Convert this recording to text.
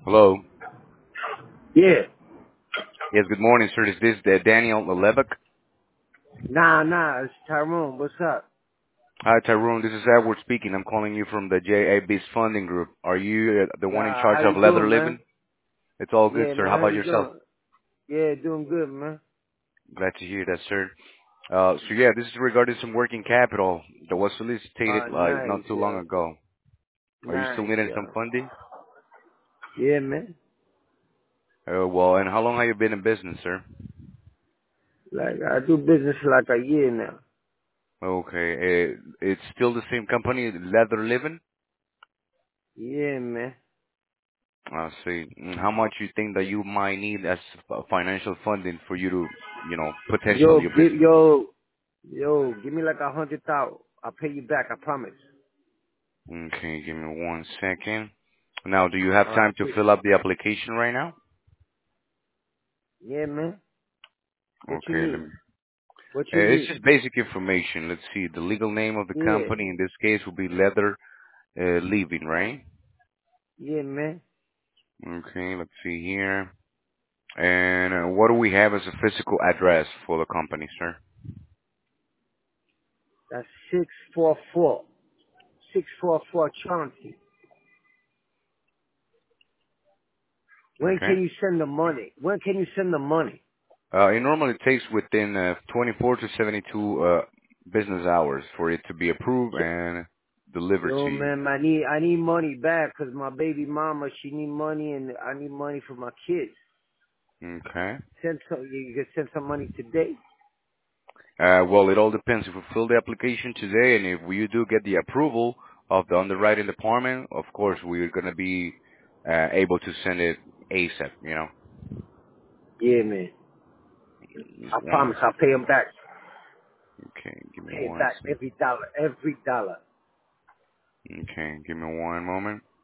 Hello. Yeah. Yes, good morning, sir. Is this Daniel Levick? Nah, it's Tyrone. What's up? Hi, Tyrone. This is Edward speaking. I'm calling you from the JAB's funding group. Are you the one in charge How of you leather doing, man? living? It's all good, Yeah, sir. man, How how about you yourself? doing? Yeah, doing good, man. Glad to hear that, sir. So this is regarding some working capital that was solicited like not Nice, too long yo. ago. Are you still Nice, needing some yo. funding? Yeah, man. Well, and how long have you been in business, sir? Like, I do business for like a year now. Okay. It's still the same company, Leather Living? Yeah, man. I see. How much you think that you might need as financial funding for you to, potential your business? Give me like 100,000. I'll pay you back, I promise. Okay, give me 1 second. Now, do you have Alright, time to fill up the application right now? yeah, man. What you Okay, let need? me. What you It's need? just basic information. Let's see. The legal name of the Yeah. company in this case will be Leather Living, right? Yeah, man. Okay, let's see here. And what do we have as a physical address for the company, sir? That's 644. 644 Chauncey. When Okay. can you send the money? When can you send the money? It normally takes within 24 to 72 business hours for it to be approved and delivered Yo, to you. man, I need money back 'cause my baby mama, she need money and I need money for my kids. Okay. Send some, you can send some money today. Well, it all depends. If we fill the application today and if we do get the approval of the underwriting department, of course, we're going to be able to send it ASAP, Yeah, man. I One promise I'll pay them back. Okay, give me Pay it one back sec. every dollar, every dollar. Okay, give me one moment.